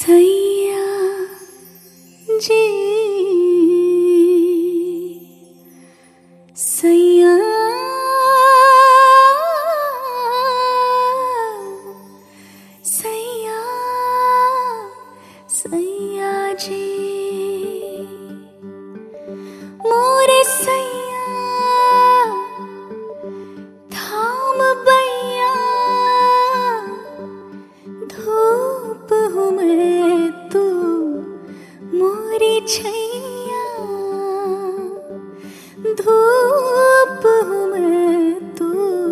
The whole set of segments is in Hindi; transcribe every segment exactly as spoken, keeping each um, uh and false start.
सैया जी सैया सैया सैया जी मोरे सैया थाम बैया धूप हूँ मैं तू मोरी छैया धूप हूँ मैं तू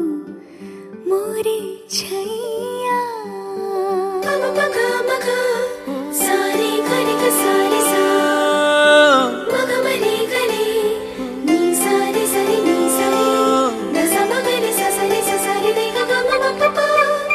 मोरी छैया मगा मगा सारे करे का सारे सा मगा मरे करे नी सारे सारे नी सारे दसा मगा रे सा सारे सा सारे रे गा गा मा पा पा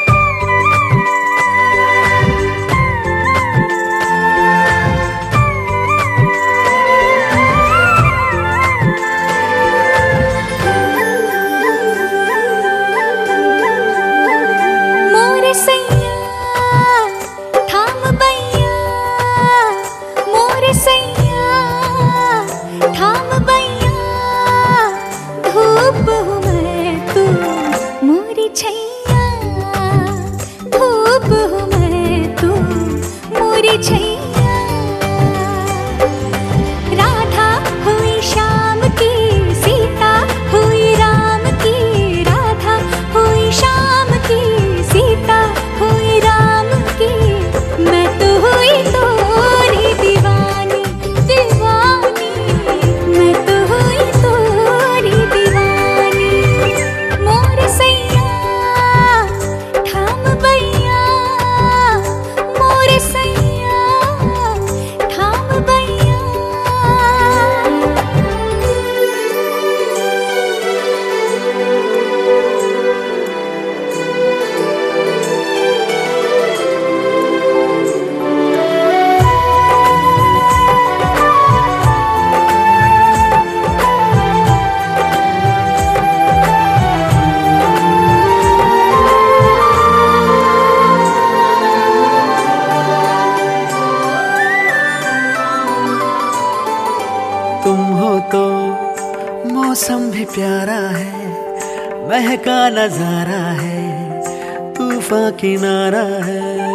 मौसम भी प्यारा है, महका नजारा है, तूफान किनारा है।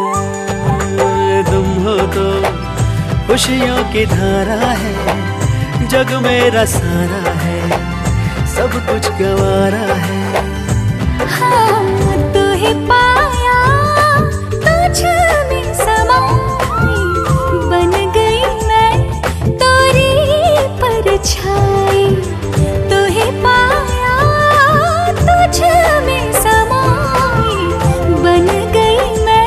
तुम हो तो खुशियों की धारा है, जग मेरा सारा है, सब कुछ गंवारा है। हाँ, तुहे पाया तुझ में समाई, बन गई मैं तेरी परछाई। तुहे पाया तुझ में समाई, बन गई मैं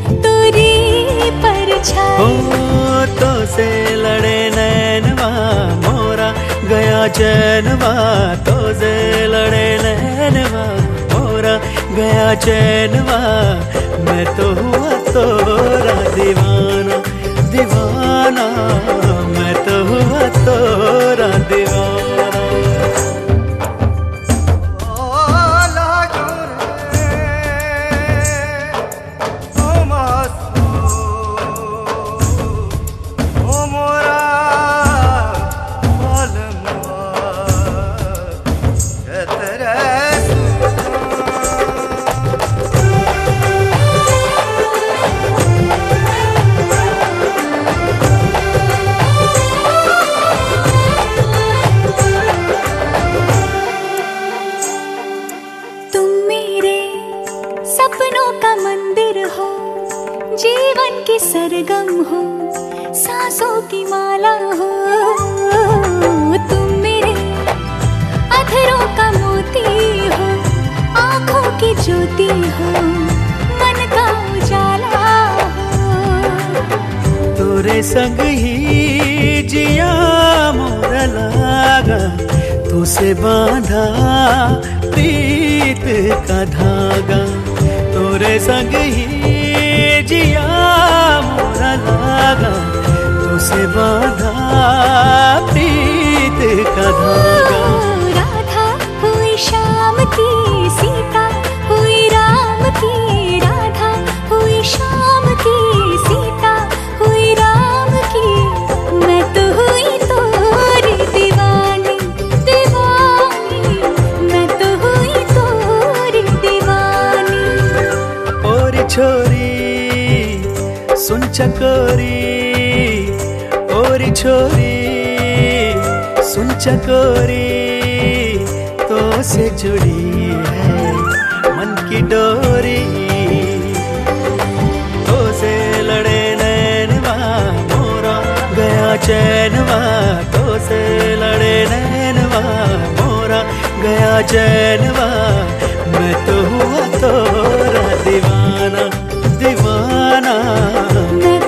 तेरी परछाई। ओ तो से लड़े नैनवा मोरा गया चैनवा, तो से लड़े नैनवा मोरा गया चैनवा। मैं तो हुआ तोरा दीवाना दीवाना, मैं तो हुआ तोरा दीवाना। सपनों का मंदिर हो, जीवन की सरगम हो, सांसों की माला हो। तुम मेरे अधरों का मोती हो, आँखों की ज्योति हो, मन का उजाला हो। तोरे संग ही जिया मोरा लागा, तो से बांधा प्रीत का धागा। तोरे संग ही जिया मोरा लागा, तो से बांधा प्रीत का धागा। राधा हुई श्याम की, सीता हुई राम की, राधा हुई श्याम की, सीता सुन चकोरी ओरी छोरी, सुन चकोरी तो से जुड़ी है मन की डोरी। तो से लड़े नैनवा मोरा गया चैनवा, तो से लड़े नैनवा मोरा गया चैनवा। मैं तो हुआ तोरा दीवाना दीवाना।